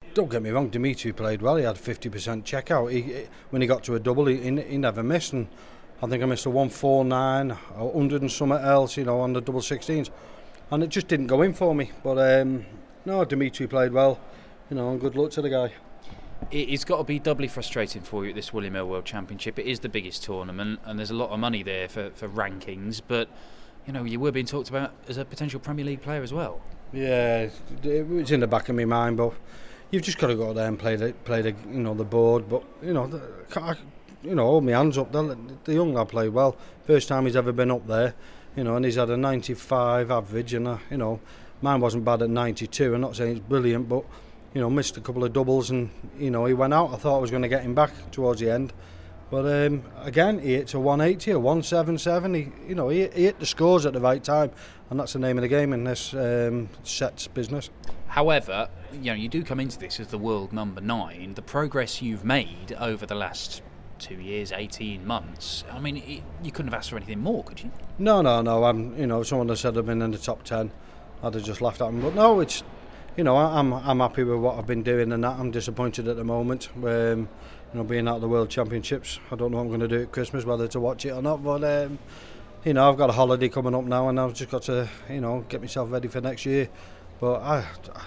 don't get me wrong, Dimitri played well. He had 50% checkout. When he got to a double, he never missed. And I think I missed a 149, 100 and something else, on the double 16s. And it just didn't go in for me. But no, Dimitri played well, and good luck to the guy. It's got to be doubly frustrating for you at this William Hill World Championship. It is the biggest tournament, and there's a lot of money there for rankings. But you were being talked about as a potential Premier League player as well. Yeah, it was in the back of my mind, but you've just got to go there and play the board. But hold my hands up. The young lad played well. First time he's ever been up there, and he's had a 95 average, and mine wasn't bad at 92. I'm not saying it's brilliant, but missed a couple of doubles, and he went out. I thought I was going to get him back towards the end, but again he hit a 180, a 177. He hit the scores at the right time, and that's the name of the game in this sets business. However, you do come into this as the world number 9. The progress you've made over the last 2 years, 18 months. I mean, you couldn't have asked for anything more, could you? No. I'm, if someone had said I've been in the top 10, I'd have just laughed at them. But no, it's. I'm happy with what I've been doing, and that I'm disappointed at the moment. Being out of the World Championships, I don't know what I'm going to do at Christmas, whether to watch it or not. But I've got a holiday coming up now, and I've just got to get myself ready for next year. But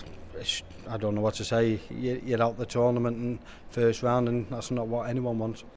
I don't know what to say. You're out the tournament in first round, and that's not what anyone wants.